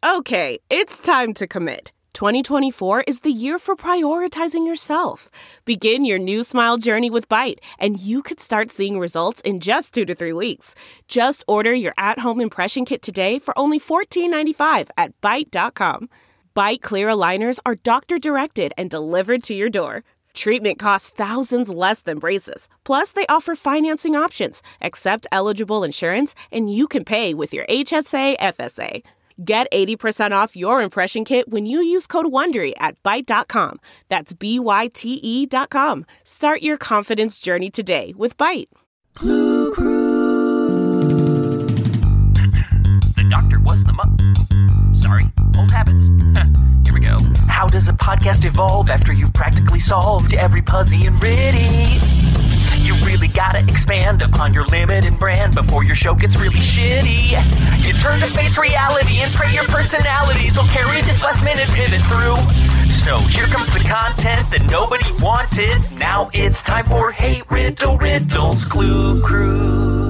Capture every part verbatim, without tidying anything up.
Okay, it's time to commit. twenty twenty-four is the year for prioritizing yourself. Begin your new smile journey with Byte, and you could start seeing results in just two to three weeks. Just order your at-home impression kit today for only fourteen ninety-five at byte dot com. Byte Clear aligners are doctor-directed and delivered to your door. Treatment costs thousands less than braces. Plus, they offer financing options, accept eligible insurance, and you can pay with your H S A F S A. Get eighty percent off your impression kit when you use code WONDERY at byte dot com. That's B Y T E dot com. Start your confidence journey today with Byte. Clue Crew. The doctor was the mo- Sorry, old habits. Here we go. How does a podcast evolve after you've practically solved every Puzzy and Ritty? You really gotta expand upon your limited brand before your show gets really shitty. You turn to face reality and pray your personalities will carry this last minute pivot through. So here comes the content that nobody wanted. Now it's time for Hey Riddle Riddles Clue Crew.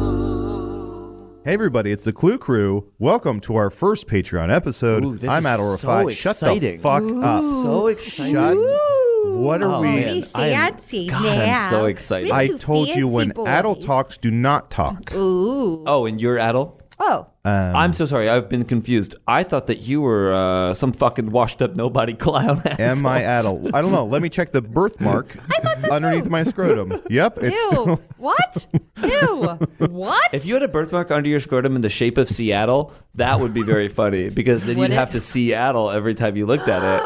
Hey everybody, it's the Clue Crew. Welcome to our first Patreon episode. Ooh, this I'm is Adal so Rafai. Shut the exciting. fuck Ooh. up. So exciting. Shut. What are Oh, we? man. I am- fancy God, now. I'm so excited. I We're two told you when fancy Adal boys. talks, do not talk. Ooh. Oh, and you're Adal? Oh. Um, I'm so sorry. I've been confused. I thought that you were uh, some fucking washed up nobody clown. Am I Adal? I don't know. Let me check the birthmark underneath my scrotum. Yep, it's Ew. still. What? Ew. What? If you had a birthmark under your scrotum in the shape of Seattle, that would be very funny because then Would you'd it? have to Seattle every time you looked at it.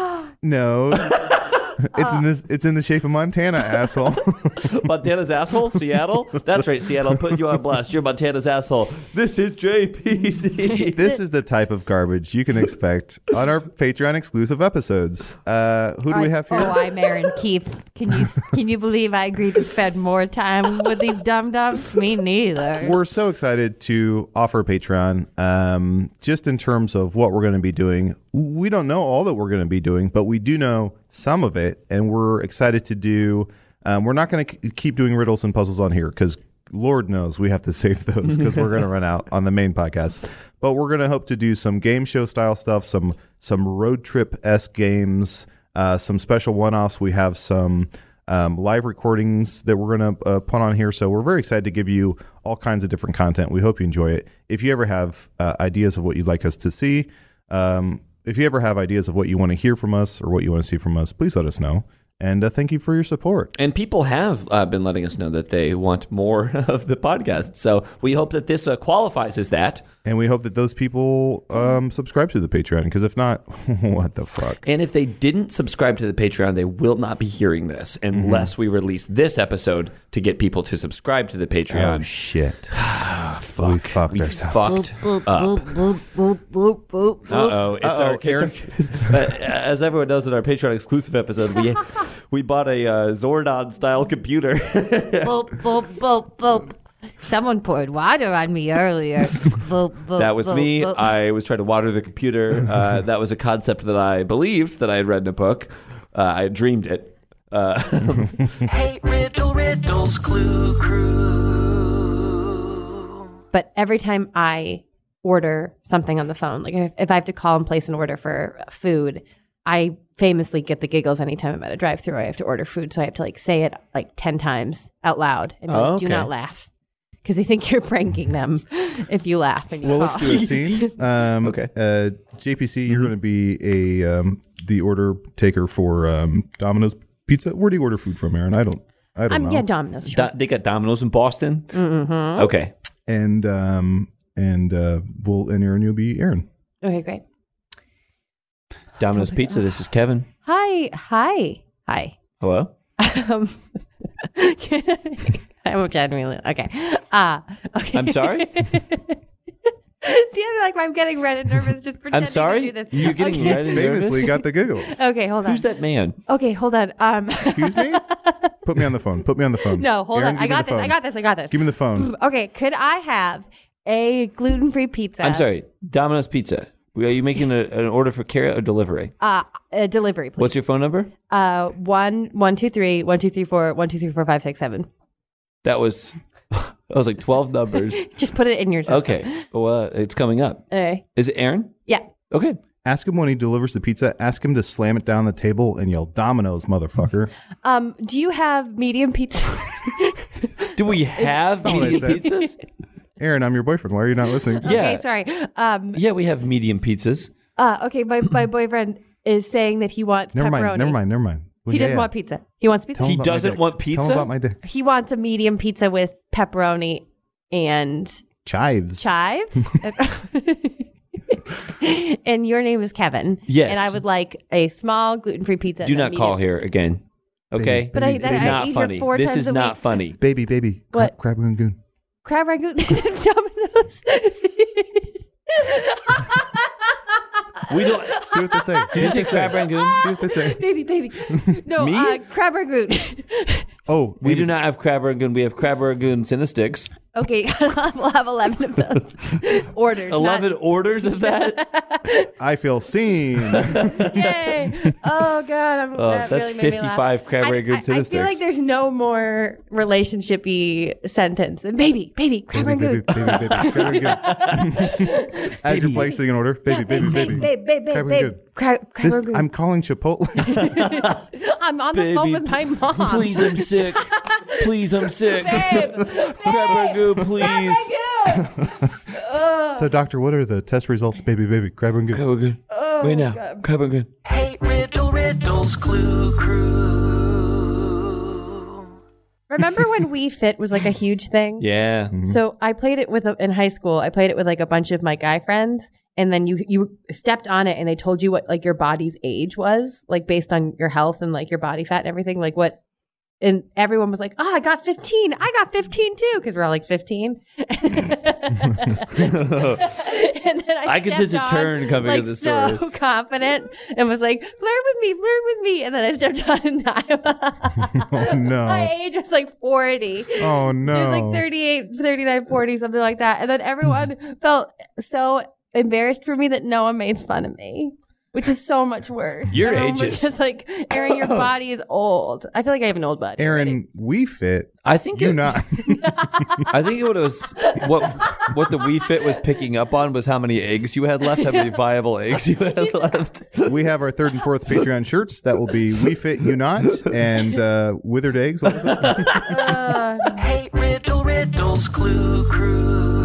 No. It's in this. It's in the shape of Montana, asshole. Montana's asshole? Seattle? That's right, Seattle. I'm putting you on blast. You're Montana's asshole. This is J P C. This is the type of garbage you can expect on our Patreon exclusive episodes. Uh, who do we have here? Oh, I'm Aaron Keefe. Can you can you believe I agreed to spend more time with these dum dums? Me neither. We're so excited to offer Patreon. Um, just in terms of what we're going to be doing, we don't know all that we're going to be doing, but we do know some of it, and we're excited to do. Um, we're not going to k- keep doing riddles and puzzles on here because Lord knows we have to save those because we're going to run out on the main podcast. But we're going to hope to do some game show style stuff, some some road trip-esque games, uh, some special one-offs. We have some um, live recordings that we're going to uh, put on here. So we're very excited to give you all kinds of different content. We hope you enjoy it. If you ever have uh, ideas of what you'd like us to see, um, if you ever have ideas of what you want to hear from us or what you want to see from us, please let us know. And uh, thank you for your support. And people have uh, been letting us know that they want more of the podcast. So we hope that this uh, qualifies as that. And we hope that those people um, subscribe to the Patreon, because if not, what the fuck? And if they didn't subscribe to the Patreon, they will not be hearing this unless Mm-hmm. we release this episode to get people to subscribe to the Patreon. Oh, shit. Fuck. We fucked we ourselves. fucked up. Uh-oh. It's Uh-oh, our, it's our uh, as everyone knows in our Patreon exclusive episode, we we bought a uh, Zordon-style computer. Boop, boop, boop, boop. Someone poured water on me earlier. Boop, boop, That was boop, me. boop. I was trying to water the computer. Uh, that was a concept that I believed that I had read in a book. Uh, I had dreamed it. Uh, Hey Riddle Riddles Clue Crew. But every time I order something on the phone, like if, if I have to call and place an order for food, I famously get the giggles anytime I'm at a drive-thru. I have to order food, so I have to like say it like ten times out loud and Oh, like, do okay. not laugh, because they think you're pranking them if you laugh and you Well, call. let's do a scene. Um, Okay. Uh, J P C, you're going to be a um, the order taker for um, Domino's Pizza. Where do you order food from, Aaron? I don't. I don't I'm know. yeah, Domino's. Sure. Do- they got Domino's in Boston? Mm-hmm. Okay. And um, and uh, we'll and Aaron, you'll be Aaron. Okay, great. Domino's Pizza, this is Kevin. Hi, hi, hi. Hello? Um, can I, I'm genuinely okay. Uh, okay. I'm sorry? See, I'm like I'm getting red and nervous just pretending I'm sorry? to do this. You're getting okay. red and Famously nervous? got the giggles. Okay, hold on. Who's that man? Okay, hold on. Um, Excuse me? Put me on the phone. Put me on the phone. no, hold Aaron, on. give I me got the this. phone. I got this. I got this. Give me the phone. Okay, could I have a gluten-free pizza? I'm sorry. Domino's Pizza. Are you making a, an order for carryout or delivery? Uh, a delivery, please. What's your phone number? Uh, one, one, two, three, one, two, three, four, one, two, three, four, five, six, seven. That was I was like twelve numbers. Just put it in your system. Okay. Well, uh, it's coming up. Okay. Is it Aaron? Yeah. Okay. Ask him when he delivers the pizza. Ask him to slam it down the table and yell, Domino's, motherfucker. Um, do you have medium pizzas? Do we have not what I medium said. pizzas? Aaron, I'm your boyfriend. Why are you not listening to me? Yeah. Okay, sorry. Um, Yeah, we have medium pizzas. uh, okay, my, my boyfriend is saying that he wants Never pepperoni. mind. Never mind. Never mind. Well, He yeah, doesn't yeah. want pizza. He wants pizza. Tell him He about my doesn't dick. want Tell pizza? him about my dick. He wants a medium pizza with pepperoni and Chives. chives. And your name is Kevin. Yes. And I would like a small gluten-free pizza. Do and a not call medium- here again. Okay? But I, Baby, that, This is I not eat here funny. four This times is a not week. funny. Baby, baby. What? Crab, crab Rangoon. Crab ragout. Domino's. We don't. See what they say. Did you say crab rangoon? See what they say. baby, baby. No, Me? uh, crab ragout. Oh, We baby. do not have crab rangoon. We have crab rangoon Cinesticks. Okay, we'll have eleven of those orders. not- eleven orders of that? I feel seen. Yay! Oh god, I'm, Oh, that that's really made me laugh. fifty-five crab I, rangoon I, I feel like Cinesticks. there's no more relationshipy sentence than baby, baby, crab baby, baby, ragout. baby, baby. Crab Rangoon. As you're placing an order, baby, baby, baby. babe, babe, babe, Crab babe, Rangoon. crab, crab This, ragout. I'm calling Chipotle. I'm on the phone Baby, with my mom. Please, I'm sick. Please, I'm sick. babe, Crab rangoon, crab please. ragout. So, doctor, what are the test results? Baby, baby, crab Rangoon. Crab rangoon. Oh, Wait now. God. Crab rangoon. Hey, Riddle Riddles Clue Crew. Remember when We Fit was like a huge thing? Yeah. So I played it with a, in high school. I played it with like a bunch of my guy friends, and then you you stepped on it, and they told you what like your body's age was, like based on your health and like your body fat and everything, like what. And everyone was like, "Oh, I got fifteen. I got fifteen too," because we're all like fifteen. And then I, I can sense a stepped turn on, coming like, in the so story. confident, and was like, "Flirt with me, flirt with me." And then I stepped on, and I, Oh, no. my age was like forty. Oh, no. It was like thirty-eight, thirty-nine, forty, something like that. And then everyone felt so embarrassed for me that no one made fun of me, which is so much worse. Your Everyone age was is- just like, Aaron, your body is old. I feel like I have an old body. already. Aaron, we fit. I think You it, not. I think what it was what what the Wii Fit was picking up on was how many eggs you had left, how many viable eggs you had left. We have our third and fourth Patreon shirts. That will be We Fit You Not and uh, Withered Eggs. What was it? Uh, Hey, Riddle Riddles Clue Crew.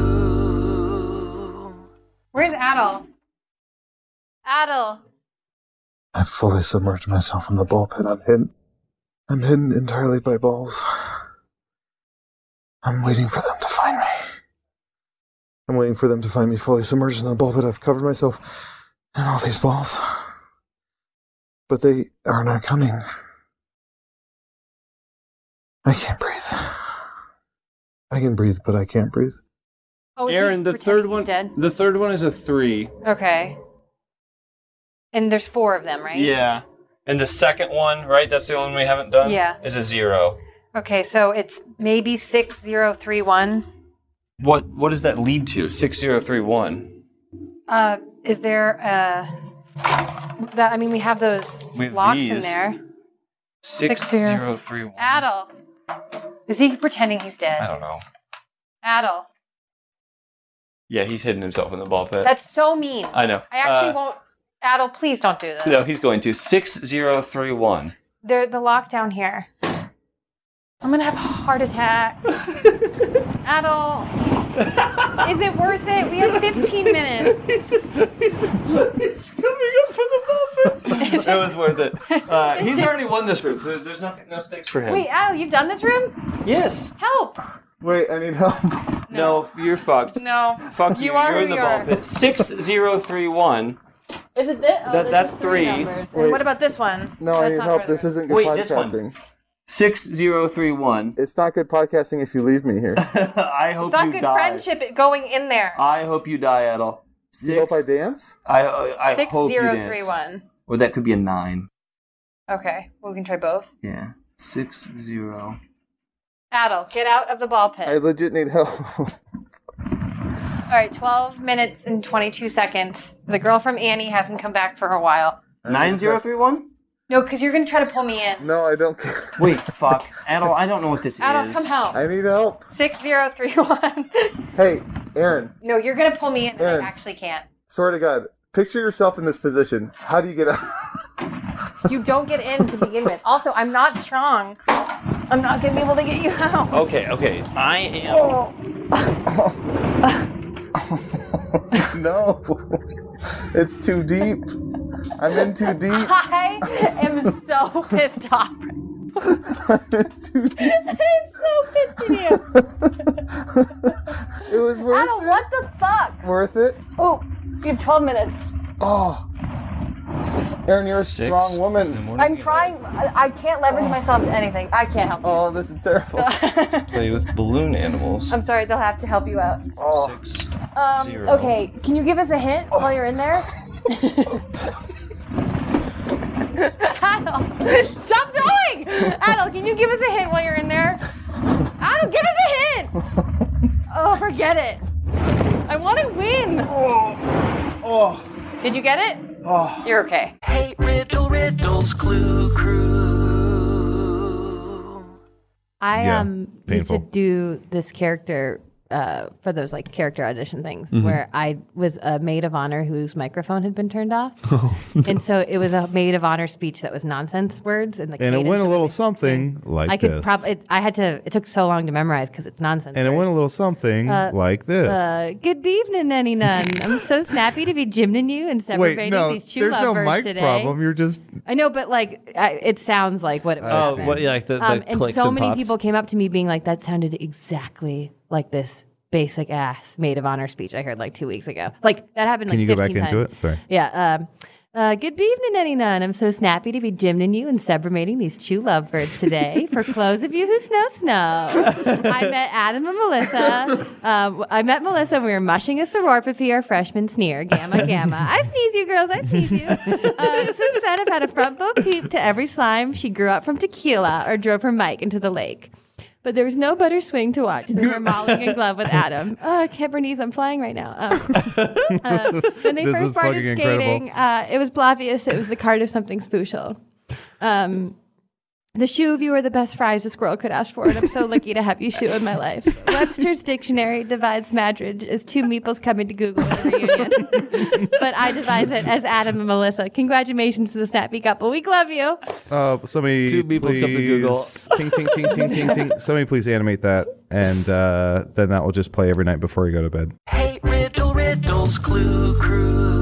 where's Adel? Adel. I've fully submerged myself in the ball pit. I'm hidden. I'm hidden entirely by balls. I'm waiting for them to find me. I'm waiting for them to find me fully submerged in the ball pit. I've covered myself in all these balls. But they are not coming. I can't breathe. I can breathe, but I can't breathe. Oh, is he Aaron, the pretending third he's one. dead? The third one is a three. Okay. And there's four of them, right? Yeah. And the second one, right? That's the only one we haven't done. Yeah. Is a zero. Okay, so it's maybe six zero three one. What What does that lead to? Six zero three one. Uh, is there uh that I mean we have those We have locks in these. there. Six Six zero- zero three one. Adel. Is he pretending he's dead? I don't know. Adel. Yeah, he's hidden himself in the ball pit. That's so mean. I know. I actually Uh, won't. Adel, please don't do this. No, he's going to six zero three one. They're the lockdown here. I'm gonna have a heart attack. Adel, is it worth it? We have fifteen minutes. He's coming up for the ball pit. It was worth it. Uh, he's already won this room, so there's nothing, no stakes for him. Wait, Adel, you've done this room? Yes. Help! Wait, I need help. No, you're fucked. No. Fuck you. You are You're who in the you ball are. pit. Six zero three one. Is it this? Oh, That- this that's is three. numbers. And Wait. what about this one? No, I That's need not help. further. This isn't good Wait, this one. podcasting. Six zero three one. It's not good podcasting if you leave me here. I hope It's not you good die. friendship going in there. I hope you die, Adel. Six. You hope I dance? I I, I Six hope zero you dance. three one. Or that could be a nine. Okay, well, we can try both. Yeah. Six zero. Adel, get out of the ball pit. I legit need help. All right, twelve minutes and twenty-two seconds. The girl from Annie hasn't come back for a while. Nine zero three one. No, because you're going to try to pull me in. No, I don't care. Wait, fuck. Adel, I don't know what this Adel, is. come help. I need help. six zero three one. Hey, Aaron. No, you're going to pull me in and Aaron. I actually can't. Swear to God. Picture yourself in this position. How do you get out? You don't get in to begin with. Also, I'm not strong. I'm not going to be able to get you out. Okay, okay. I am. No. It's too deep. I'm in too deep. I am so pissed off. I'm in too deep. I'm so pissed at you. It was worth Adel, it. what the fuck? Worth it. Oh, you have twelve minutes. Oh. Aaron, you're a Six strong in woman. the morning. I'm trying. I, I can't leverage myself to anything. I can't help you. Oh, this is terrible. Play with balloon animals. I'm sorry, they'll have to help you out. Oh. Six. Um, Zero. okay, can you give us a hint while you're in there? Adel, stop throwing! Adel, can you give us a hint while you're in there? Adel, give us a hint! Oh, forget it. I want to win. Oh. Did you get it? Oh. You're okay. Hey, Riddle Riddles Clue Crew. I Yeah, um used to painful. do this character uh, for those like character audition things Mm-hmm. where I was a maid of honor whose microphone had been turned off, and so it was a maid of honor speech that was nonsense words and the And it cadence went a of little it- something like I could this. probably. I had to. It took so long to memorize because it's nonsense. and it words. went a little something like this. Uh, good evening, Nanny Nun. I'm so snappy to be gymning you and Wait, celebrating no, these two there's no lovebirds mic today. problem. You're just I know, but like, I, it sounds like what it was. Oh, saying. what, yeah, like the, the Um, and clicks so and many pops. people came up to me being like, that sounded exactly like this basic ass maid of honor speech I heard like two weeks ago. Like that happened Can like you go back fifteen into times. it? Sorry. Yeah. Um, uh, good evening, Nanny Nun. I'm so snappy to be gymning you and sublimating these two lovebirds today. For clothes of you who snow snow. I met Adam and Melissa. Um, I met Melissa and we were mushing a sororpapy, our freshman sneer. Gamma, gamma. I sneeze you girls, I sneeze you. Uh, since then, I've had a front bow peep to every slime. She grew up from tequila or drove her mic into the lake. But there was no better swing to watch than her mauling in glove with Adam. Oh, I can't Bernice, I'm flying right now. Um, uh, when they This first is started fucking skating, uh, it was obvious it was the card of something special. Um, the shoe of you are the best fries a squirrel could ask for, and I'm so lucky to have you shoe in my life. Webster's dictionary divides marriage as two meeples coming to Google in a reunion. But I devise it as Adam and Melissa. Congratulations to the snappy couple. We love you. Uh, somebody Two people's please, come to Google. ting, ting, ting, ting, ting, ting. Somebody please animate that, and uh, then that will just play every night before you go to bed. Hey, Riddle Riddles Clue Crew.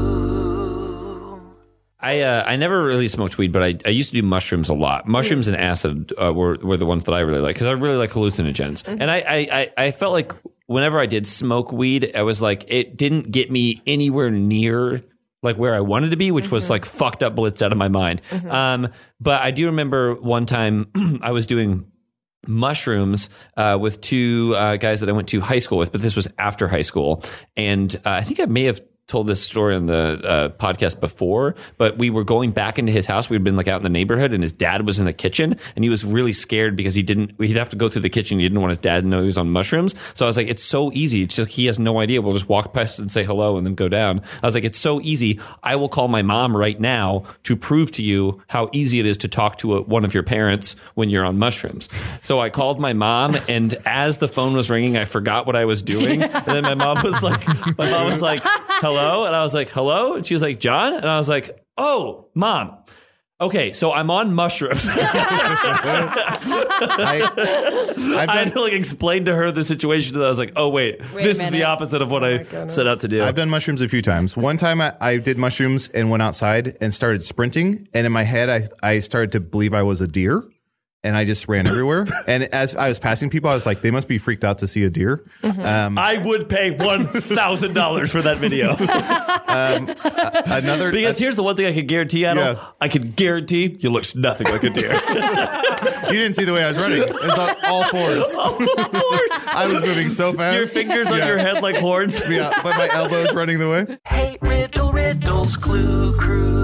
I uh, I never really smoked weed, but I, I used to do mushrooms a lot. Mushrooms and acid uh, were were the ones that I really like because I really like hallucinogens. And I, I, I, I felt like whenever I did smoke weed, I was like it didn't get me anywhere near like where I wanted to be, which was like fucked up, blitzed out of my mind. Um, but I do remember one time I was doing mushrooms uh, with two uh, guys that I went to high school with, but this was after high school, and uh, I think I may have told this story on the uh, podcast before, but we were going back into his house. We'd been like out in the neighborhood and his dad was in the kitchen and he was really scared because he didn't, he'd have to go through the kitchen. He didn't want his dad to know he was on mushrooms. So I was like, it's so easy. It's just, he has no idea. We'll just walk past and say hello and then go down. I was like, it's so easy. I will call my mom right now to prove to you how easy it is to talk to a, one of your parents when you're on mushrooms. So I called my mom, and as the phone was ringing, I forgot what I was doing. And then my mom was like, my mom was like, hello. And I was like, hello. And she was like, John. And I was like, oh, Mom. Okay, so I'm on mushrooms. I, I've I had done, to like explain to her the situation, and I was like, oh wait, Wait a this is the minute. opposite of what I set out to do. I've done mushrooms a few times. One time I, I did mushrooms and went outside and started sprinting. And in my head, I, I started to believe I was a deer. And I just ran everywhere. And as I was passing people, I was like, they must be freaked out to see a deer. Um, I would pay one thousand dollars for that video. another Because here's the one thing I could guarantee, Adel. Yeah. I can guarantee you looked nothing like a deer. you didn't see the way I was running. It was on all fours. I was moving so fast. Your fingers on Yeah. your head like horns. Yeah, but my elbows running the way. Hey, Riddle Riddles Clue Crew.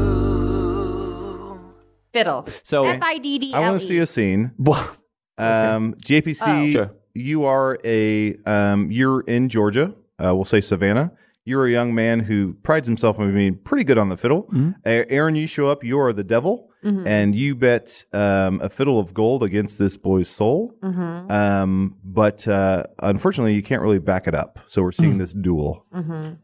Fiddle. So F I D D L E. I want to see a scene. Um, J P C, Oh. Sure. you are a um, you're in Georgia. Uh, we'll say Savannah. you're a young man who prides himself on being pretty good on the fiddle. Mm-hmm. A- Aaron, you show up, you are the devil, Mm-hmm. and you bet um, a fiddle of gold against this boy's soul. Mm-hmm. Um, but uh, unfortunately, you can't really back it up. So we're seeing Mm. this duel. Mm-hmm.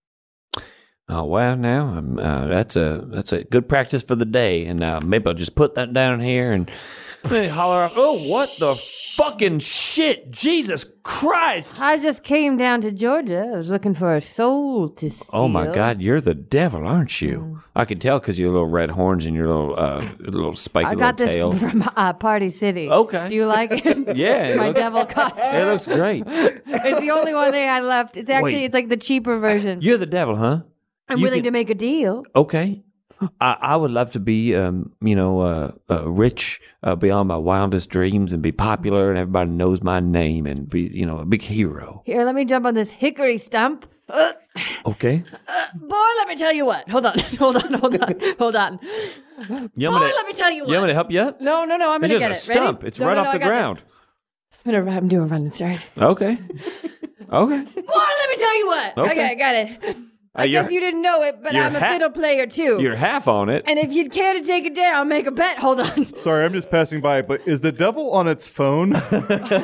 Oh well, now I'm, uh, that's a that's a good practice for the day, and uh, maybe I'll just put that down here and hey, holler off. Oh, what the fucking shit! Jesus Christ! I just came down to Georgia. I was looking for a soul to steal. Oh my God, you're the devil, aren't you? Mm. I can tell because your little red horns and your little uh, little spiky I got little this tail. from uh, Party City. Okay. Do you like it? Yeah, it My looks- devil costume. It looks great. It's the only one thing I left. It's actually, Wait. it's like the cheaper version. You're the devil, huh? I'm you willing could- to make a deal. Okay. I, I would love to be, um, you know, uh, uh, rich uh, beyond my wildest dreams and be popular and everybody knows my name and be, you know, a big hero. Here, let me jump on this hickory stump. Uh, Okay. boy, let me tell you what. Hold on, hold on, hold on, hold on. You Boy, want me to, let me tell you what. you want me to help you up? No, no, no, I'm It's going to just get a it. Ready? stump. It's No, right no, off no, the I got this. ground. I'm going to I'm doing a running start. Okay. Okay. Boy, let me tell you what. Okay. Okay, I got it. I Uh, you're- guess you didn't know it, but you're I'm a ha- fiddle player too. You're half on it. And if you'd care to take it down, I'll make a bet. Hold on. Sorry, I'm just passing by, but is the devil on its phone? Hold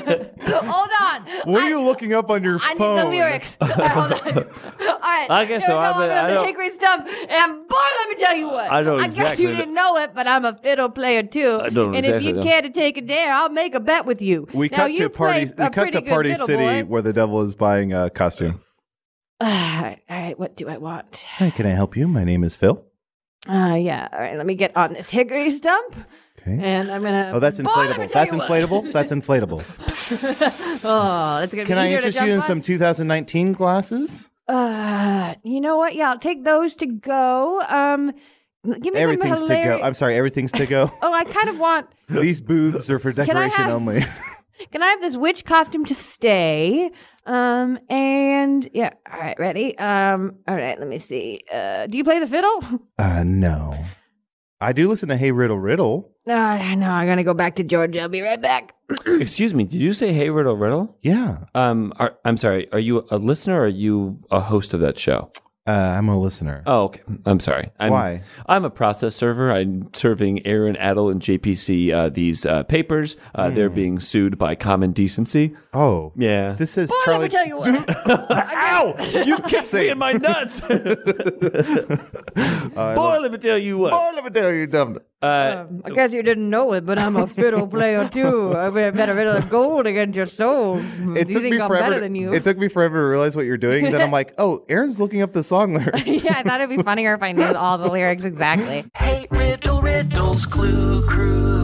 on. What I, are you looking up on your I phone? need the lyrics. All right, hold on. All right. I guess here so. we go. I bet- I'm I on the don't- hickory stump. And boy, let me tell you what. I know I guess exactly you the- didn't know it, but I'm a fiddle player too. I don't and exactly if you'd know. care to take a dare, I'll make a bet with you. We now, cut you to party. play We a cut pretty to good Party fiddle, City, boy. where the devil is buying a costume. all right, all right. What do I want? Hi, can I help you? My name is Phil. Uh, yeah. All right, let me get on this hickory stump. Okay. And I'm gonna. Oh, that's Boy, let me inflatable. tell That's you what. inflatable. That's inflatable. Oh, that's gonna be Can I easier interest to you in jump some on. two thousand nineteen glasses? Uh, you know what? Yeah, I'll take those to go. Um, give me Everything's some to hilarious. go. I'm sorry, everything's to go. Oh, I kind of want. These booths are for I decoration have- only. Can I have this witch costume to stay? Um, and yeah. All right, ready? Um, all right. Let me see. Uh, do you play the fiddle? Uh, no. I do listen to Hey Riddle Riddle. Uh, no, I'm gonna go back to Georgia. I'll be right back. Excuse me. Did you say hey riddle riddle? Yeah. Um, are, I'm sorry. Are you a listener or are you a host of that show? Uh, I'm a listener. Oh, okay. I'm sorry. I'm, Why? I'm a process server. I'm serving Aaron, Adel, and J P C uh, these uh, papers. Uh, They're being sued by Common Decency. Oh. Yeah. This is Boy, Charlie. let me tell you what. Ow! You kicked me in my nuts. Boy, let me tell you what. Oh, let me tell you, dumb. Uh, Um, I guess you didn't know it, but I'm a fiddle player too. I bet a riddle of gold against your soul. It Do you took think me I'm forever. better to- than you? It took me forever to realize what you're doing. Then I'm like, oh, Aaron's looking up the song lyrics. Yeah, I thought it'd be funnier if I knew all the lyrics exactly. Hey, Riddle Riddles Clue Crew.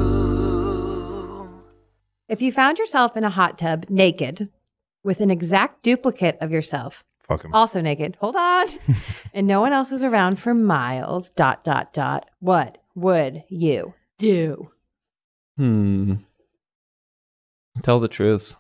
If you found yourself in a hot tub naked with an exact duplicate of yourself, Fuck him. also naked, hold on, and no one else is around for miles, dot, dot, dot, what would you do? hmm. Tell the truth.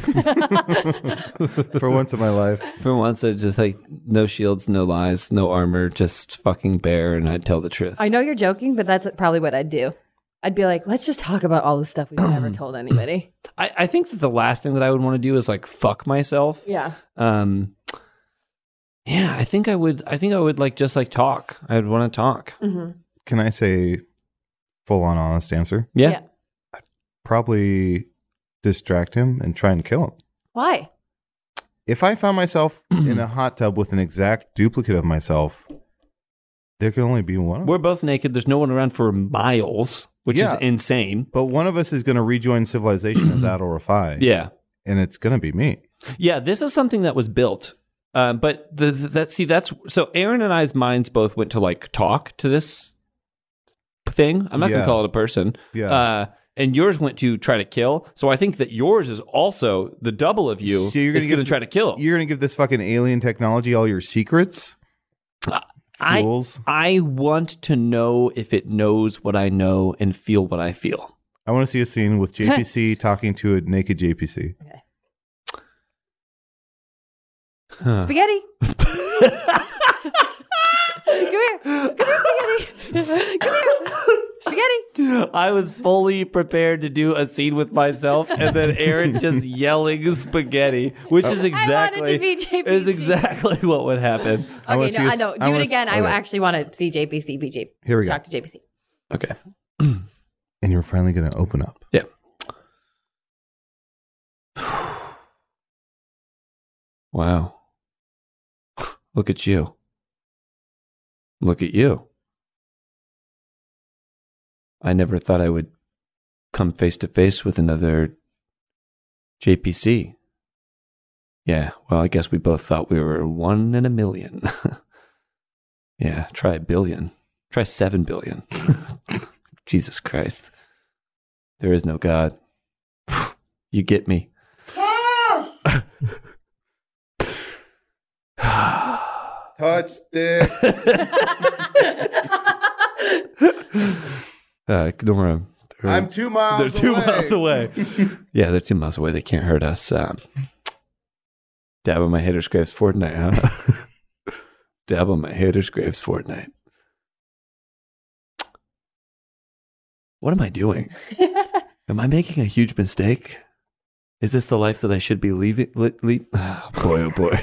For once in my life. For once, I just like no shields, no lies, no armor, just fucking bare, and I'd tell the truth. I know you're joking, but that's probably what I'd do. I'd be like, let's just talk about all the stuff we've never told anybody. I, I think that the last thing that I would want to do is like fuck myself. Yeah. Um. Yeah, I think I would. I think I would like just like talk. I'd want to talk. Mm-hmm. Can I say full on honest answer? Yeah. Yeah. Probably distract him and try and kill him. Why? If I found myself in a hot tub with an exact duplicate of myself, there can only be one of We're us. both naked. There's no one around for miles, which is Yeah. insane. But one of us is going to rejoin civilization as Adol Rafai. Yeah. And it's going to be me. Yeah, this is something that was built. Um, but the, the, that see that's so Aaron and I's minds both went to like talk to this thing. I'm not Yeah. gonna call it a person. Yeah. Uh, and yours went to try to kill. So I think that yours is also the double of you So you're is gonna going to give- try to kill. You're going to give this fucking alien technology all your secrets? I Fools. I want to know if it knows what I know and feel what I feel. I want to see a scene with J P C talking to a naked J P C. Spaghetti. Come here. Come here, spaghetti. Come here. Spaghetti. I was fully prepared to do a scene with myself, and then Aaron just yelling spaghetti, which is exactly I wanted to be J P C. is exactly what would happen. I wanna Okay, see no, a- I know. I Do wanna it s- again. I okay. actually want to see J P C B J. Here we go. Talk to J P C. Okay. And you're finally going to open up. Yeah. Wow. Look at you. Look at you. I never thought I would come face to face with another J P C. Yeah, well, I guess we both thought we were one in a million. Yeah, try a billion. Try seven billion. Jesus Christ. There is no God. You get me. Touch sticks. Uh, ignore them. They're, I'm two miles they're two away. miles away. Yeah, they're two miles away. They can't hurt us. Um, dab on my hater scrapes Fortnite, huh? Dab on my hater scrapes Fortnite. What am I doing? Am I making a huge mistake? Is this the life that I should be leaving? Le- le- oh, boy, oh boy.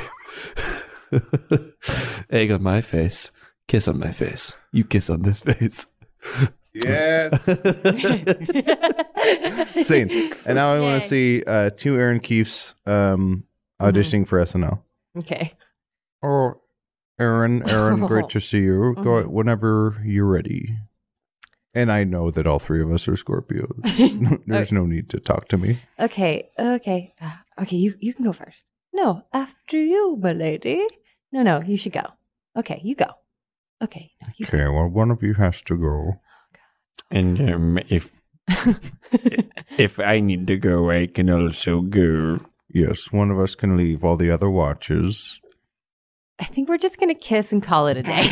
Egg on my face. Kiss on my face. You kiss on this face. Yes. Scene. And now I want Yay. to see uh, two Aaron Keefes um, auditioning for S N L. Okay. Oh, Aaron, Aaron, great to see you. Go Mhm. whenever you're ready. And I know that all three of us are Scorpios. There's no need to talk to me. Okay. Okay. Uh, okay. You you can go first. No, after you, my lady. No, no, you should go. Okay, you go. Okay. No, you Okay, well, one of you has to go. And um, if if I need to go, I can also go. Yes, one of us can leave while the other watches. I think we're just gonna kiss and call it a day.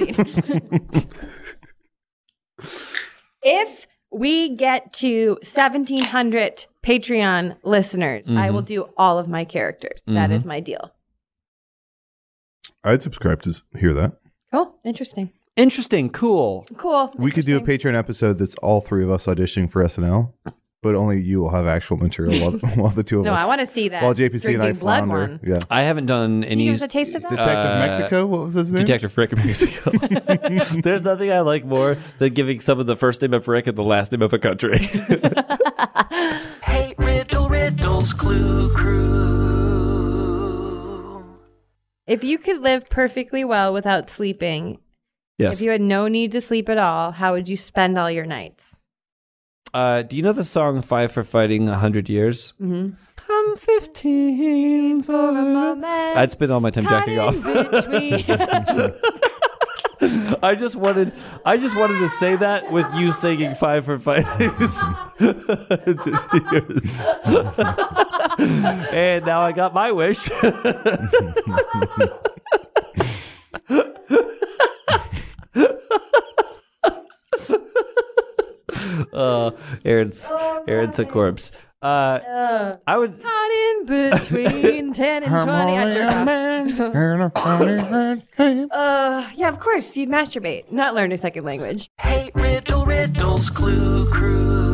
If we get to seventeen hundred Patreon listeners, I will do all of my characters. That is my deal. I'd subscribe to s- hear that. Cool. Interesting. Interesting. Cool. Cool. We could do a Interesting. Patreon episode that's all three of us auditioning for S N L, but only you will have actual material while, while the two of No, us. I want to see that. While J P C and I Drinking blood flounder. one. Yeah. I haven't done any. Can you give us a taste of that? Detective Uh, Mexico? What was his name? Detective Frick in Mexico. There's nothing I like more than giving someone the first name of Frick and the last name of a country. Hey, riddle, riddles, clue, crew. If you could live perfectly well without sleeping, Yes. if you had no need to sleep at all, how would you spend all your nights? Uh, do you know the song Five for Fighting a Hundred Years? Mm-hmm. I'm fifteen for a moment. I'd spend all my time jacking off. I just wanted, I just wanted to say that with you singing Five for Fighting years. And now I got my wish. uh, Aaron's, Aaron's a corpse. Uh, Uh, I would. caught in between ten and twenty. I jerk off. Uh, yeah, of course. You'd masturbate, not learn a second language. Hey, riddle, riddles, clue, crew.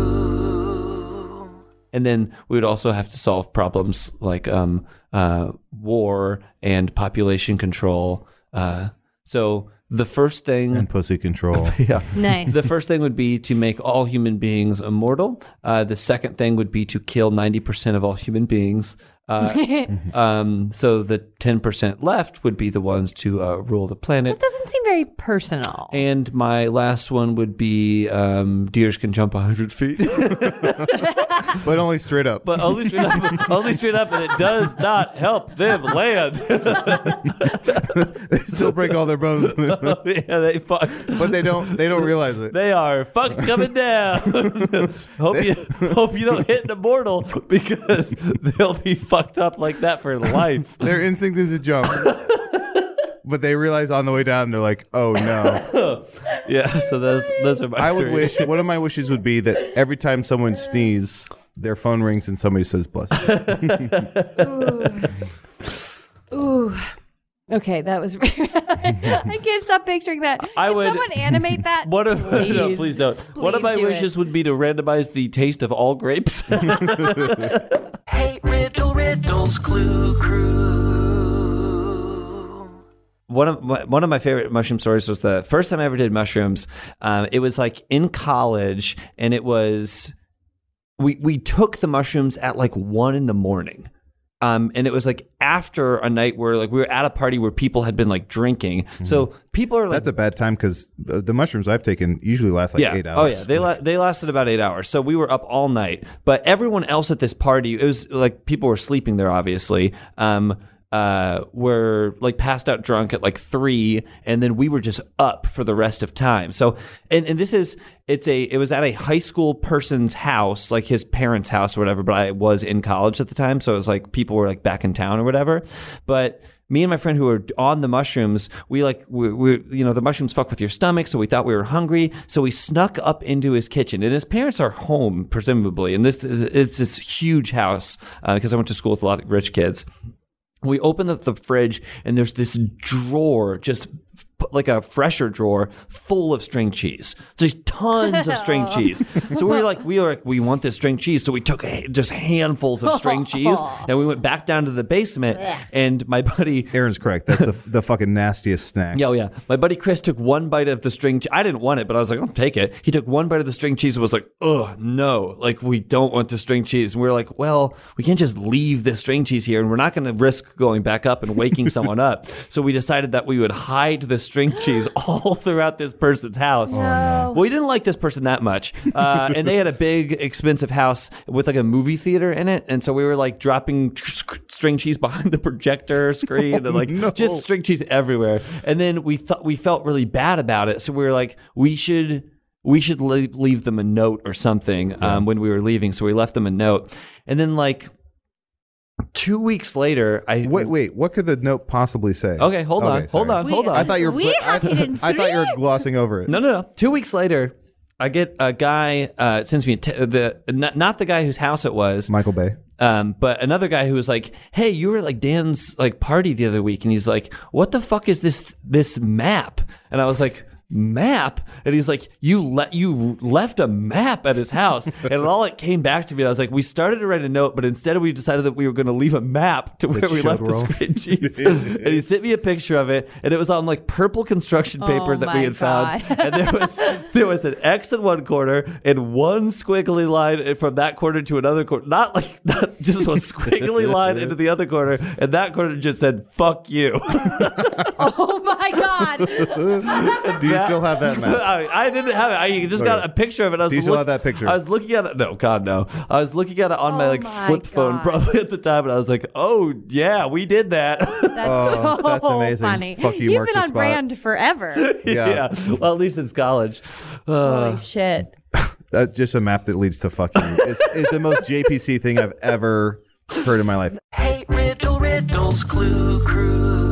And then we would also have to solve problems like um, uh, war and population control. Uh, so the first thing, And pussy control. yeah, Nice. the first thing would be to make all human beings immortal. Uh, the second thing would be to kill ninety percent of all human beings. Uh, um, so the ten percent left would be the ones to uh, rule the planet. That doesn't seem very personal. And my last one would be um, deers can jump one hundred feet. But only straight up. But only straight up, only straight up, and it does not help them land. They still break all their bones. Oh, yeah, they fucked. But they don't they don't realize it. They are fucked coming down. hope you hope you don't hit the mortal because they'll be fucked up like that for life. Their instinct is to jump. But they realize on the way down, they're like, oh no. Yeah, so those those are my. I would three. wish, one of my wishes would be that every time someone sneezes, their phone rings and somebody says bless you. Ooh. Ooh. Okay, that was. I can't stop picturing that. I Can would- someone animate that? One of please. no, please don't. One of Please my do wishes it. would be to randomize the taste of all grapes. Hey, Riddle Riddles Clue Crew. One of my, one of my favorite mushroom stories was the first time I ever did mushrooms. Um, it was like in college, and it was we we took the mushrooms at like one in the morning. Um, and it was like after a night where like we were at a party where people had been like drinking. Mm-hmm. So people are like, That's a bad time because the, the mushrooms I've taken usually last like yeah. eight hours. Oh yeah, they la- they lasted about eight hours. So we were up all night. But everyone else at this party, it was like people were sleeping there, obviously. Um, uh, were like passed out drunk at like three, and then we were just up for the rest of time. So, and, and this is it's a it was at a high school person's house, like his parents' house or whatever. But I was in college at the time, so it was like people were like back in town or whatever. But me and my friend who were on the mushrooms, we like, we, we, you know, the mushrooms fuck with your stomach. So we thought we were hungry. So we snuck up into his kitchen, and his parents are home, presumably. And this is, it's this huge house because uh, I went to school with a lot of rich kids. We opened up the fridge, and there's this drawer, just like a fresher drawer, full of string cheese. Just tons of string cheese. So we were like, we were like, we want this string cheese. So we took a, just handfuls of string cheese, and we went back down to the basement. And my buddy, Aaron's correct. That's the, the fucking nastiest snack. yeah, oh yeah, my buddy Chris took one bite of the string. Che- I didn't want it, but I was like, I'll take it. He took one bite of the string cheese and was like, oh no, like we don't want the string cheese. And we were like, well, we can't just leave this string cheese here, and we're not going to risk going back up and waking someone up. So we decided that we would hide the string cheese all throughout this person's house. Oh, no. Well, we didn't like this person that much, uh, and they had a big, expensive house with like a movie theater in it, and so we were like dropping string cheese behind the projector screen and like no. just string cheese everywhere. And then we thought we felt really bad about it, so we were like, we should we should leave, leave them a note or something um, when we were leaving. So we left them a note, and then like two weeks later, I Wait, wait. What could the note possibly say? Okay, hold on, Okay, hold sorry. on, hold on. I thought you were. We I, have it in I thought you were three. glossing over it. No, no, no. Two weeks later, I get a guy uh, sends me a t- the not, not the guy whose house it was, Michael Bay. um, but another guy who was like, "Hey, you were at like Dan's like party the other week," and he's like, "What the fuck is this this map?" And I was like, "Map?" And he's like, "You let you left a map at his house," and it all it came back to me. I was like, "We started to write a note, but instead we decided that we were going to leave a map to where That we showed left the wrong. string cheese." And he sent me a picture of it, and it was on like purple construction paper Oh that my we had found, God. and there was there was an X in one corner and one squiggly line from that corner to another corner, not like not just a squiggly line into the other corner, and that corner just said "fuck you." Oh my God. Do you still have that map? I, I didn't have it. I just got Okay. a picture of it. I was Do you still look- have that picture? I was looking at it. No, God, no. I was looking at it on my Oh like my flip phone God. probably at the time, and I was like, "Oh yeah, we did that." That's Oh, so that's amazing. funny. Fuck you, You've Marks been the on Spot. brand forever. Yeah. Well, at least in college. Uh, Holy shit. That's just a map that leads to fuck you. It's, it's the most J P C thing I've ever heard in my life. Hey, Riddle Riddles Clue Crew.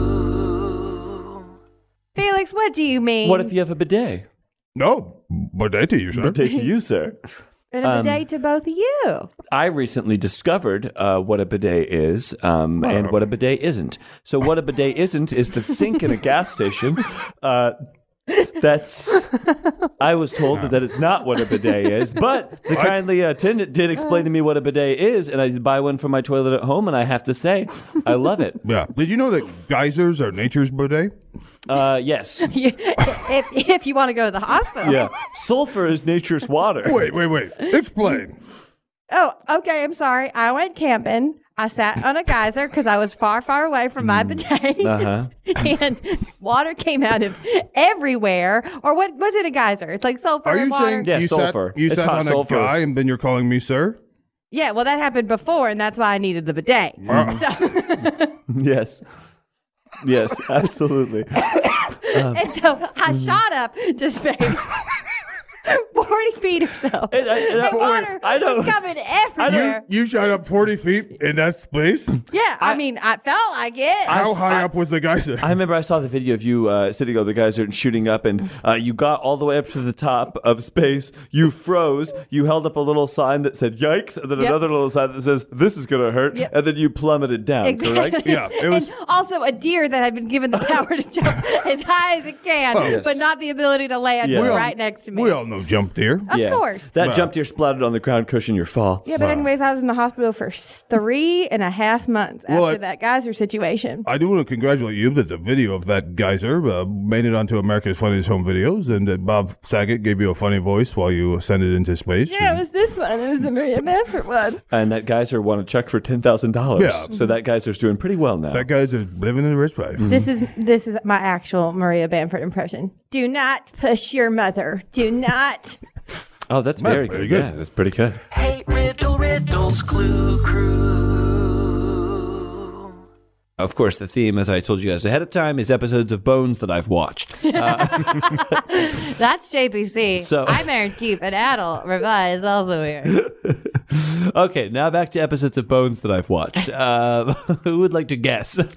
Felix, what do you mean? What if you have a bidet? No, bidet to you, sir. Bidet to you, sir. And a bidet to both of you. I recently discovered uh, what a bidet is um, and what a bidet isn't. So what a bidet isn't is the sink in a gas station. Uh, that's. I was told that that is not what a bidet is, but the kindly attendant did explain to me what a bidet is, and I did buy one for my toilet at home, and I have to say, I love it. Yeah. Did you know that geysers are nature's bidet? Uh, yes. if, if you want to go to the hospital. Yeah. Sulfur is nature's water. Wait, wait, wait. Explain. Oh, okay. I'm sorry. I went camping. I sat on a geyser because I was far, far away from my bidet. Uh-huh. And water came out of everywhere. Or what was it a geyser? It's like sulfur Are and you water. saying Yeah, you sulfur. sat, you It's sat hot on sulfur. a guy and then you're calling me sir? Yeah, well, that happened before, and that's why I needed the bidet. So, Yes. Yes, absolutely. and so I shot up to space forty feet or so. And I- and I- And water I know- was coming everywhere. You shot up forty feet in that space? yeah, I, mean, I felt like it. How I- high I- up was the geyser? I remember I saw the video of you uh, sitting on the geyser and shooting up, and uh, you got all the way up to the top of space. You froze. You held up a little sign that said "Yikes," and then Yep. another little sign that says "This is gonna hurt," Yep. and then you plummeted down. Exactly. Correct? Yeah, it was- And also a deer that had been given the power to jump as high as it can, yes. but not the ability to land Yeah. We all- right next to me. We all know jump deer. Of Yeah. course. That Well. jump deer splattered on the ground, cushion your fall. Yeah, but anyways, I was in the hospital for s- three and a half months after Well, I- that geyser situation. I do want to congratulate you that the video of that geyser uh, made it onto America's Funniest Home Videos, and that Bob Saget gave you a funny voice while you ascended into space. Yeah, it was this one. It was the Maria Manfred one. And that geyser won a check for ten thousand dollars. Yeah. So that geyser's doing pretty well now. That guy's a living in a rich life. This is this is my actual Maria Bamford impression. Do not push your mother. Do not. Oh, that's Well, very very good. good. Yeah, that's pretty good. Hey, Riddle Riddles Clue Crew. Of course, the theme, as I told you guys ahead of time, is episodes of Bones that I've watched. That's J P C. So- I'm Aaron Keefe, and Adel Revi is also here. Okay, now back to episodes of Bones that I've watched. Uh, who would like to guess? Um,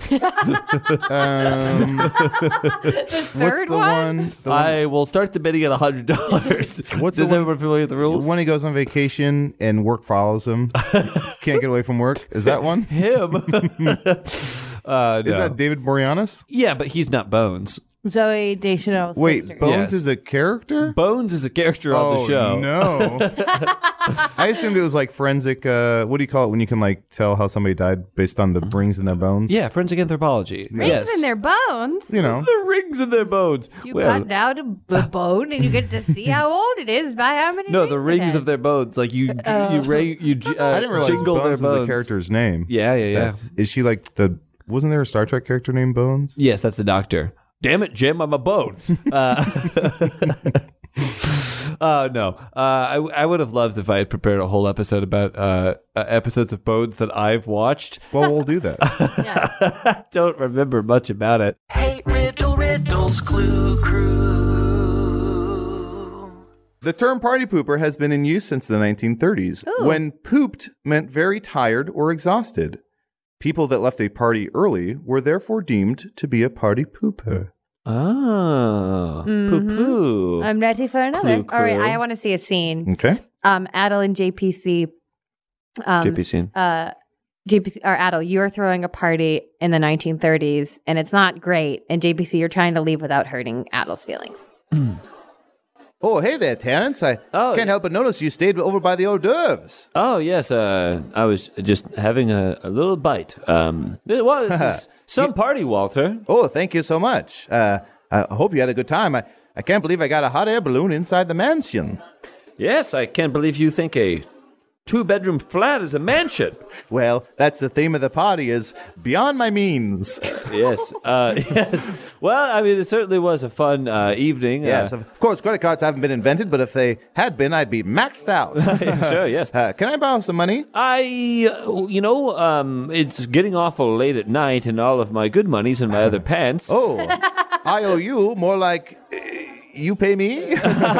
The what's third the one? one? The one I will start the bidding at one hundred dollars. What's Does the one- everyone familiar with the rules? when he goes on vacation and work follows him, can't get away from work. Is that one? Him. uh, Is no. that David Boreanaz? Yeah, but he's not Bones. Zoe Deschanel's Wait, sister. Bones Yes. is a character? Bones is a character on oh, the show. no. I assumed it was like forensic, uh, what do you call it when you can like tell how somebody died based on the rings in their bones? Yeah, forensic anthropology. Rings yes. in their bones. You know. the rings in their bones. You Well, cut down a b- bone and you get to see how old it is by how many. no, the it rings has. of their bones. Like you, Oh. you, ra- you uh, I didn't realize jingle Bones their was bones. a character's name. Yeah, yeah, yeah. That's, is she like the, wasn't there a Star Trek character named Bones? Yes, that's the doctor. Damn it, Jim, I'm a bones. Uh, uh, no, uh, I, I would have loved if I had prepared a whole episode about uh, uh, episodes of Bones that I've watched. Well, we'll do that. I don't remember much about it. Hey, Riddle Riddles Clue Crew. The term party pooper has been in use since the nineteen thirties, when pooped meant very tired or exhausted. People that left a party early were therefore deemed to be a party pooper. Oh, poo-poo. I'm ready for another. Clue All right, crew. I want to see a scene. Okay. Um, Adel and J P C. Um, J P C. Uh, J P C or Adel, you're throwing a party in the nineteen thirties, and it's not great. And J P C, you're trying to leave without hurting Adel's feelings. Oh, hey there, Terrence. I Oh, can't help but notice you stayed over by the hors d'oeuvres. Oh, yes. Uh, I was just having a, a little bite. Um, well, this is some party, Walter. Oh, thank you so much. Uh, I hope you had a good time. I, I can't believe I got a hot air balloon inside the mansion. Yes, I can't believe you think a two-bedroom flat is a mansion. Well, that's the theme of the party is beyond my means. Yes. Uh, yes. Well, I mean, it certainly was a fun uh, evening. Yes, Uh, of course, credit cards haven't been invented, but if they had been, I'd be maxed out. sure, yes. Uh, can I borrow some money? I, uh, you know, um, it's getting awful late at night, and all of my good money's in my other pants. Oh, I owe you more like uh, you pay me.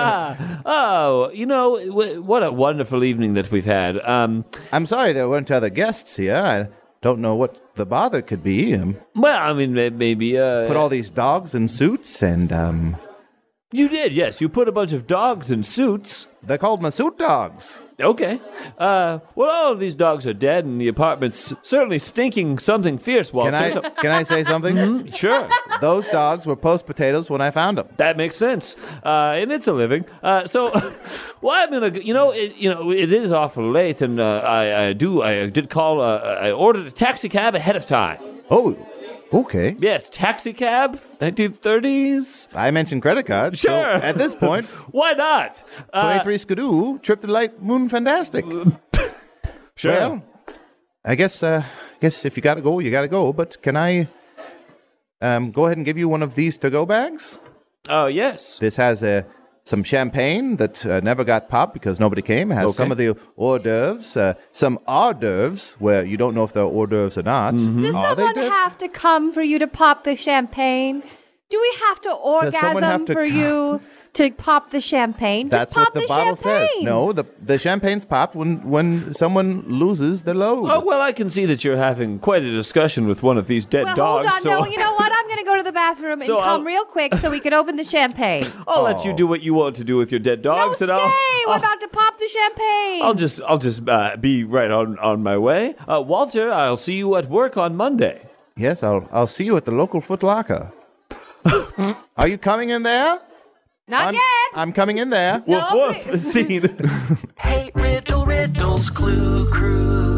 Oh, you know, w- what a wonderful evening that we've had. Um, I'm sorry there weren't other guests here. I don't know what the bother could be. Um, well, I mean, may- maybe. Uh, put all these dogs in suits, and um, you did, yes. You put a bunch of dogs in suits. they're called my suit dogs. Okay. Uh, well, all of these dogs are dead, and the apartment's certainly stinking something fierce, Walter. Can I So- can I say something? sure. Those dogs were post potatoes when I found them. That makes sense, uh, and it's a living. Uh, so, well, I'm gonna, you know, it, you know, it is awful late, and uh, I, I do, I did call, uh, I ordered a taxi cab ahead of time. Oh, okay. Yes, taxi cab, nineteen thirties. I mentioned credit cards. so Sure. at this point, Why not? Uh, twenty-three Skidoo, trip to Light Moon Fantastic. sure. Well, I guess, uh, guess if you gotta go, you gotta go. But can I, um, go ahead and give you one of these to-go bags? Oh yes. This has uh, some champagne that uh, never got popped because nobody came. It has Okay. some of the hors d'oeuvres, uh, some hors d'oeuvres where you don't know if they're hors d'oeuvres or not. Mm-hmm. Does Are they someone d'oeuvres? have to come for you to pop the champagne? Do we have to someone orgasm have to for co- you to pop the champagne. That's Just pop what the, the bottle champagne. says. No, the the champagne's popped when when someone loses their load. Oh, well, I can see that you're having quite a discussion with one of these dead Well, dogs. hold on. so No, you know what? I'm going to go to the bathroom So and come I'll- real quick so we can open the champagne. I'll let you do what you want to do with your dead No, dogs, stay. and I'll, We're I'll, about to pop the champagne. I'll just I'll just uh, be right on, on my way. Uh, Walter, I'll see you at work on Monday. Yes, I'll I'll see you at the local Foot Locker. Are you coming in there? Not I'm, yet. I'm coming in there. No, Woof woof. Scene. Hey, Riddle Riddles Clue Crew.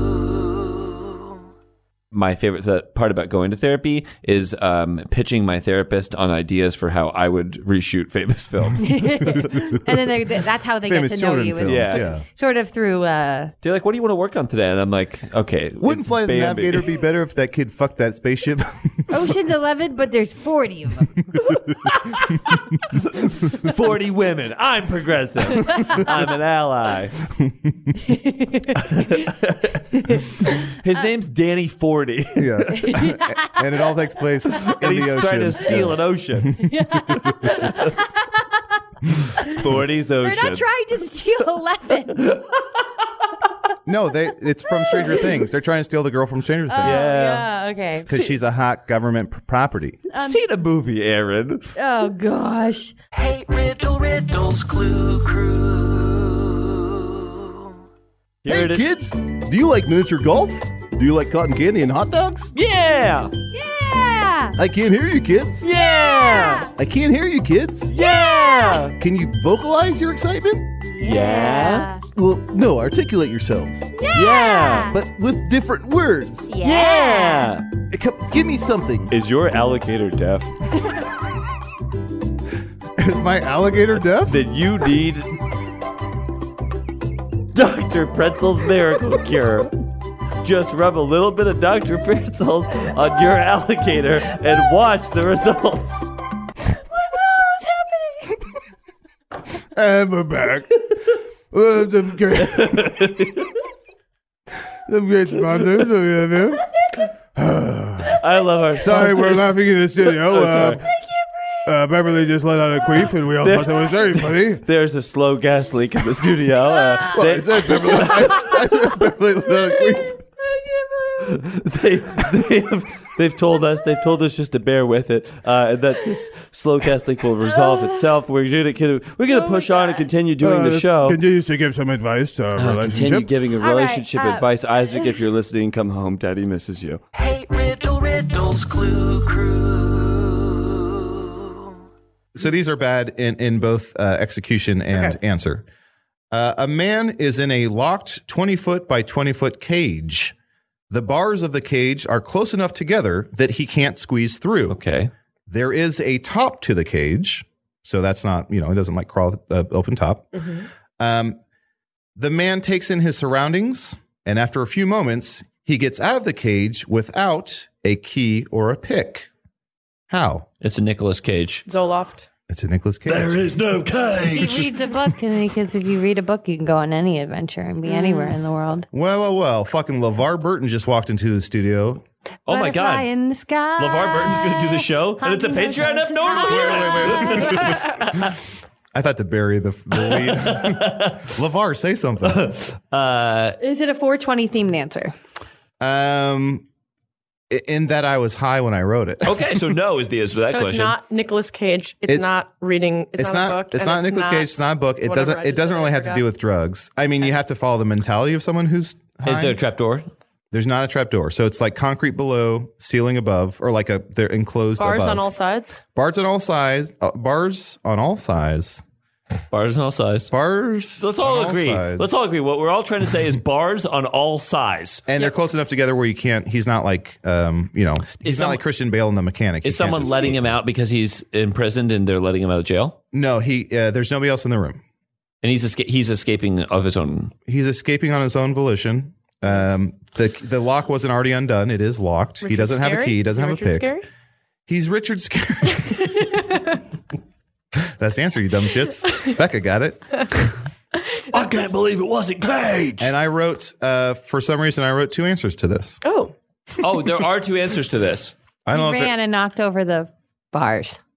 My favorite th- part about going to therapy is um, pitching my therapist on ideas for how I would reshoot famous films. And then they're- that's how they Famous get to know children you. is films, Yeah. yeah. Sort of through. Uh, They're like, "What do you want to work on today?" And I'm like, "Okay." Wouldn't it's Flight of the Bambi." Navigator be better if that kid fucked that spaceship? Ocean's Eleven, but there's forty of them. forty women. I'm progressive. I'm an ally. His name's Danny Forty. Yeah. And it all takes place in And he's the ocean. trying to steal an ocean. forty's They're ocean. not trying to steal Eleven. No, they it's from Stranger Things. They're trying to steal the girl from Stranger Things. Yeah. Okay. Because she's a hot government p- property. Seen a movie, Aaron. Oh gosh. Hey, Riddle Riddles Clue Crew. Here Hey it is. kids, do you like miniature golf? Do you like cotton candy and hot dogs? Yeah! Yeah. I can't hear you kids. Yeah! I can't hear you kids. Yeah! Can you vocalize your excitement? Yeah. Well, no, articulate yourselves. Yeah! But with different words. Yeah! Uh, come- Give me something. Is your alligator deaf? Is my alligator deaf? Then you need Doctor Pretzel's Miracle Cure. Just rub a little bit of Doctor Pretzel's on your alligator and watch the results. And we're back. Well, some great, some great sponsors. So we have here. I love our Sorry, sponsors. we're laughing in the studio. Oh, uh, sorry. uh, Beverly just let out a queef, and we all thought that was very funny. There's a slow gas leak in the studio. Uh, Well, they, I said Beverly, I, I said Beverly let out a queef. they, they have, they've told us they've told us just to bear with it, uh, and that this slow gas leak will resolve itself. We're gonna we're gonna push on and continue doing Uh, the this show. Continues to give some advice to our Uh, relationship. continue giving a All right, relationship uh, advice. Isaac, if you're listening, come home. Daddy misses you. Hey, Riddle Riddles Clue Crew. So these are bad in, in both uh, execution and answer. Uh, a man is in a locked twenty foot by twenty foot cage. The bars of the cage are close enough together that he can't squeeze through. Okay. There is a top to the cage. So that's not, you know, it doesn't like crawl uh, open top. Um, the man takes in his surroundings, and after a few moments, he gets out of the cage without a key or a pick. How? It's a Nicolas Cage. Zoloft. It's a Nicolas Cage. is no cage. He reads a book because if you read a book, you can go on any adventure and be anywhere in the world. Well, well, well. Fucking LeVar Burton just walked into the studio. Oh my Butterfly God. in the sky. LeVar Burton's going to do the show, and it's a Patreon up normal. I thought to bury the, the lead. LeVar, say something. Is it a four twenty themed answer? Um, i- in that I was high when I wrote it. Okay, so no is the answer to that So question. it's not Nicolas Cage. It's It- not reading. It's, It's not, not. a book. It's and not Nicolas Cage. It's not a book. It whatever doesn't. I It just doesn't said, really I have to forgot. do with drugs. I mean, you have to follow the mentality of someone who's. High. Is there a trapdoor? There's not a trap door, so it's like concrete below, ceiling above, or like a they're enclosed Bars above. on all sides. Bars on all sides. Uh, bars on all sides. Bars on all sides. Bars. Let's all on agree. sides. Let's all agree. What we're all trying to say is bars on all sides. And they're close enough together where you can't. He's not like, um, you know, he's Is not some- like Christian Bale in The Mechanic. He Is can't someone just- letting him out because he's imprisoned and they're letting him out of jail? No, he. Uh, there's nobody else in the room. And he's esca- he's escaping of his own. He's escaping on his own volition. Um, the the lock wasn't already undone. It is locked. he Richard doesn't have a Scarry? key. He doesn't Is have Richard a pick. Scary? He's Richard Scary. That's the answer, you dumb shits. Becca got it. I can't believe it wasn't Cage. And I wrote, uh, for some reason, I wrote two answers to this. Oh, Oh, there are two answers to this. I don't He know if ran it, and knocked over the bars.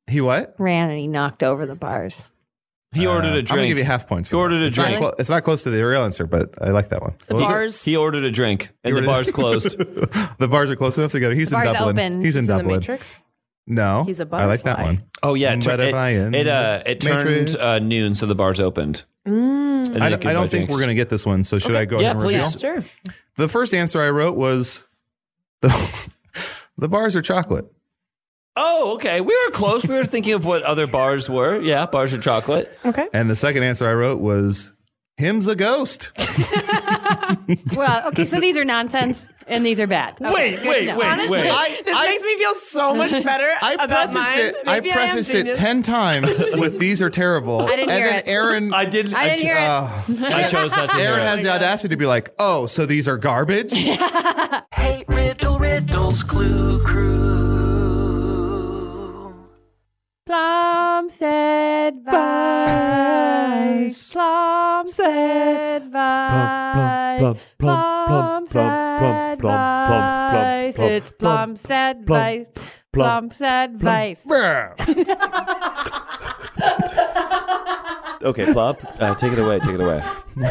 He what? Ran and he knocked over the bars. He ordered a I'm gonna drink. give you half points. He For ordered that. a it's drink. Not clo- it's not close to the real answer, but I like that one. The What was it? bars. He ordered a drink, and He the ordered- bar's closed. The bars are close enough together. He's The in bar's Dublin. open. He's in He's in the Dublin. Matrix. No, He's a I like that butterfly. one. Oh yeah, it, tur- Butterfly it, in it, uh, it turned Matrix. uh, noon, so the bar's opened. Mm. And then I, you I can don't buy think drinks. we're going to get this one. So should I go Yeah, ahead and reveal? please. Sure. The first answer I wrote was the, the bars are chocolate. Oh, okay. We were close. We were thinking of what other bars were. Yeah, bars are chocolate. Okay. And the second answer I wrote was him's a ghost. Well, okay, so these are nonsense and these are bad. Okay, Wait, good to wait, know. wait, Honestly, wait. I- this I- makes me feel so much better I about prefaced mine. it. I Maybe prefaced am it genius. ten times with "These are terrible." I didn't and hear then it. Aaron, I didn't. I didn't cho- hear it. uh, I chose not to hear Aaron it. has the audacity to be like, "Oh, so these are garbage." Hey, Riddle Riddles Clue Crew. Plum said advice. Plum said advice. Plum said advice. It's Plum said advice. Plum said advice. Okay, Plop, uh, take it away. Take it away.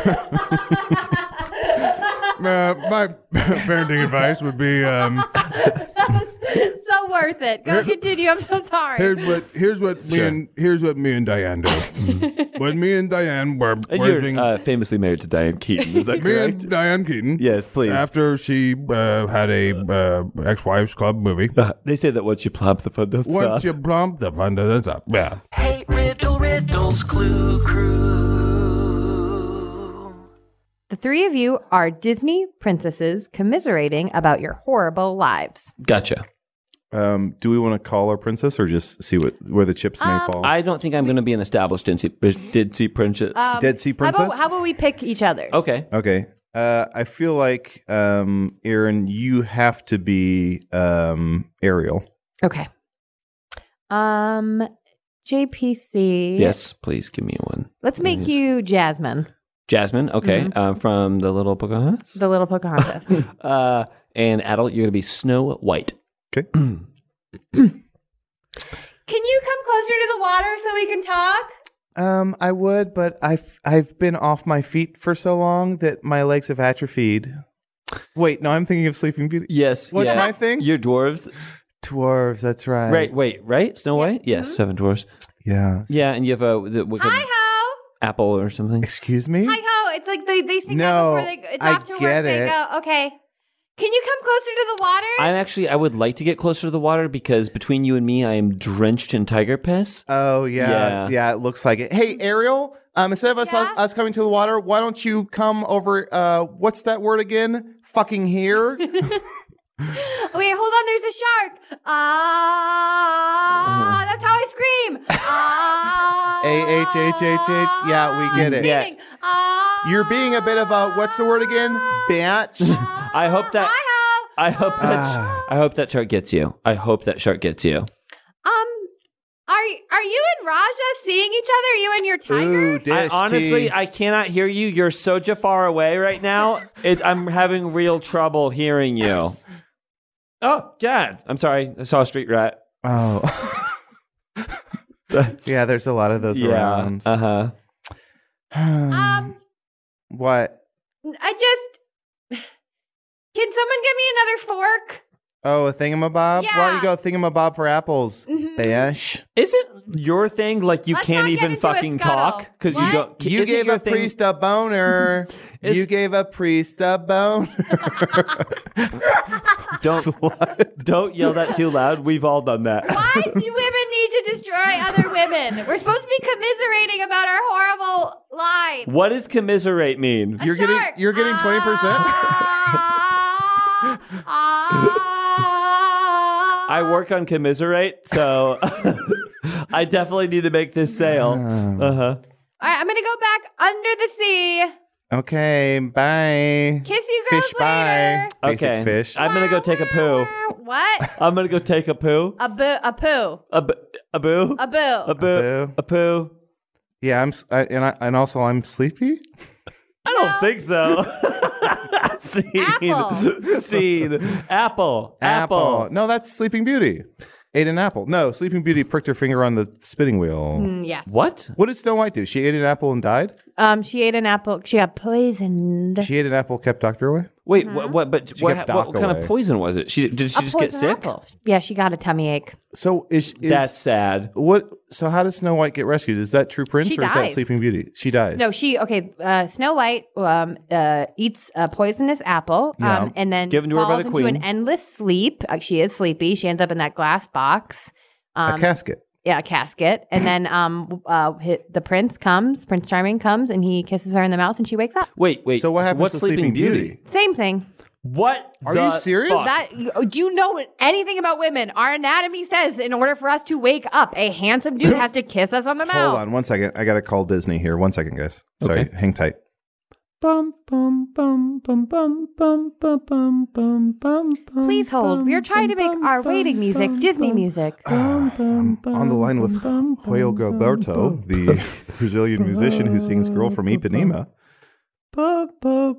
Uh, my parenting advice would be: um, So worth it. Go continue. I'm so sorry. what here's what me Sure. and here's what me and Diane do. When me and Diane were And raising you're uh, famously married to Diane Keaton. Is that me correct? and Diane Keaton. Yes, please. After she uh, had a uh, ex-wives club movie. Uh, they say that once you plop, the fun doesn't Once stop. you plump, the fun doesn't stop. Yeah. Hey, Riddle Riddles Clue Crew. The three of you are Disney princesses commiserating about your horrible lives. Gotcha. Um, do we want to call our princess or just see what where the chips may Um, fall? I don't think I'm going to be an established Did see princess. Um, Dead Sea How Princess? about, how about we pick each other's? Okay. Okay. Uh, I feel like, um, Aaron, you have to be um, Ariel. Okay. Um, J P C. Yes, please give me one. Let's make Please. you Jasmine, Jasmine, okay, Mhm. uh, from the Little Pocahontas. the little Pocahontas. uh, and Adult, you're going to be Snow White. Okay. Can you come closer to the water so we can talk? Um, I would, but I've I've been off my feet for so long that my legs have atrophied. Wait, no, I'm thinking of Sleeping Beauty. Yes. What's yeah. my thing? You're dwarves. Dwarves. That's right. Right, wait, right? Snow White? Yes, seven dwarves. Yeah. Yeah, and you have a the, what, Hi ho, apple or something. Excuse me. hi ho. It's like they they sing No, that before they. It's I off to work. get They it. go. Okay. Can you come closer to the water? I'm actually, I would like to get closer to the water because between you and me, I am drenched in tiger piss. Oh yeah, Yeah. yeah, it looks like it. Hey, Ariel, um, instead of us Yeah? us coming to the water, why don't you come over? Uh, what's that word again? Fucking here. Wait, hold on. There's a shark. Ah, that's how I scream. Ah. A H H H H. Yeah, we get it. Yeah. Screaming. Ah. You're being a bit of a what's the word again? Bitch. I hope that, Hi ho. I hope that, Ah. I hope that shark gets you. I hope that shark gets you. Um, are are you and Raja seeing each other? You and your tiger? Ooh, dish I, honestly, tea. I cannot hear you. You're so j- far away right now. It, I'm having real trouble hearing you. Oh, Dad. I'm sorry. I saw a street rat. Oh. Yeah, there's a lot of those Yeah. around. Uh huh. Um, What? I just. Can someone give me another fork? Oh, a thingamabob? Why don't Yeah. you go thingamabob for apples? Mhm. Bish. Isn't your thing like you Let's can't not get even into a fucking scuttle. talk because you What? don't? You isn't gave your a thing- priest a boner. Is- You gave a priest a boner. Don't Slut. don't yell that too loud. We've all done that. Why do women need to destroy other women? We're supposed to be commiserating about our horrible lives. What does commiserate mean? A You're getting- shark. you're getting twenty percent? Ah, ah. I work on commiserate, so I definitely need to make this sale. Uh huh. All right, I'm gonna go back under the sea. Okay, bye. Kiss you girls Fish bye. later. Basic Okay. fish. I'm gonna go take a poo. What? I'm gonna go take a poo. A boo. A poo. A, b- a boo. A boo. A boo. boo. A poo. Yeah, I'm, s- I, and I, and also I'm sleepy. I don't think so. Scene. Apple. Scene. Apple. Apple. No, that's Sleeping Beauty. ate an apple. No, Sleeping Beauty pricked her finger on the spinning wheel. Mm, yes. What? What did Snow White do? She ate an apple and died? Um, she ate an apple. She got poisoned. She ate an apple, kept Doctor away? Wait, what, what? But She what, kept what, Doc kind of away. poison was it? She did she A just get poison sick? apple. Yeah, she got a tummy ache. So is, is That's sad. what? So how does Snow White get rescued? Is that True Prince She or is that dies. Sleeping Beauty? She dies. No, she okay. Uh, Snow White um, uh, eats a poisonous apple, um, Yeah. and then Given to her by falls the into queen. an endless sleep. Uh, she is sleepy. She ends up in that glass box. Um, a casket. yeah, a casket, and then um, uh, hi- the prince comes. Prince Charming comes, and he kisses her in the mouth, and she wakes up. Wait, wait. So what happens What's to Sleeping Sleeping Beauty? Same thing. What? Are the you serious? fuck? That you- do you know anything about women? Our anatomy says in order for us to wake up, a handsome dude has to kiss us on the mouth. Hold on one second. I got to call Disney here. One second, guys. Sorry. Okay. Hang tight. Bum, bum, bum, bum, bum, bum, bum, bum, bum, bum, bum, Please hold. We are trying to make our waiting music Disney music. I'm on the line with Joel Gilberto, the Brazilian musician who sings Girl from Ipanema. Okay,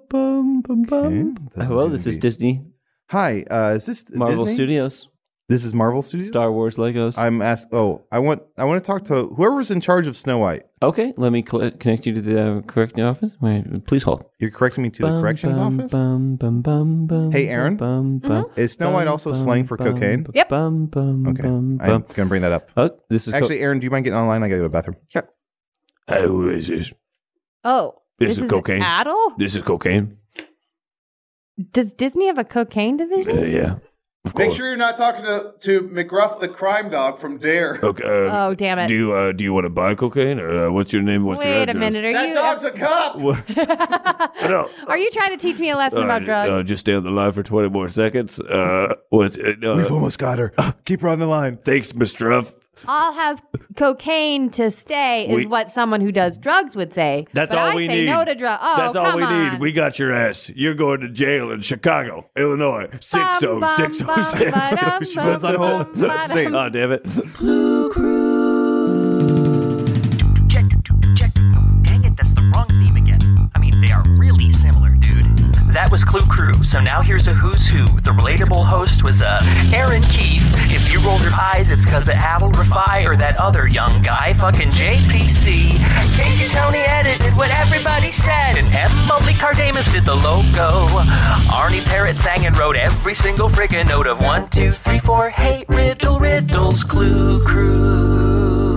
doesn't Hello, seem this to is be- Disney, Hi, uh, is this Marvel Disney? Studios, This is Marvel Studios? Star Wars, Legos. I'm asked. Oh, I want. I want to talk to whoever's in charge of Snow White. Okay, let me cl- connect you to the uh, correcting office. Wait, please hold. You're correcting me to the Bum, corrections bum, office. bum, bum, bum, bum, Hey, Aaron? bum, bum, Is Snow White bum, also bum, slang for bum, cocaine? bum, Yep. Bum, bum, Okay, bum, I'm bum. gonna bring that up. Oh, this is co- Actually, Aaron, do you mind getting online? I gotta go to the bathroom. Sure. Hey, who is this? Oh, This is cocaine. Adel? This is cocaine. Does Disney have a cocaine division? Uh, yeah, of Make course. sure you're not talking to, to McGruff, the crime dog from Dare. Okay. uh, Oh, damn it. Do you uh, do you want to buy cocaine or uh, what's your name? What's your Wait a address? minute. Are That you dog's a cop. No. are you trying to teach me a lesson about Uh, drugs? uh, just stay on the line for twenty more seconds. Uh, what's it? Uh, We've almost got her. Keep her on the line. thanks, Mister Ruff. I'll have cocaine to stay is We- what someone who does drugs would say. That's but all I we say need. no to drugs. Oh, That's all come we on. need. We got your ass. You're going to jail in Chicago, Illinois. Six oh six oh six. Bum, She puts on hold. bum, bum, Say, bum. oh damn it. Check, check. Oh, dang it, that's the wrong theme again. I mean, they are really similar, dude. That was Clue Crew, so now here's a who's who. The relatable host was, uh, Aaron Keefe. If you rolled your eyes, it's cause of Adel Rafai or that other young guy, fucking J P C. Casey Tony edited what everybody said, and Emily Cardamus did the logo. Arnie Parrott sang and wrote every single friggin' note of one, two, three, four, hate riddle riddles, Clue Crew.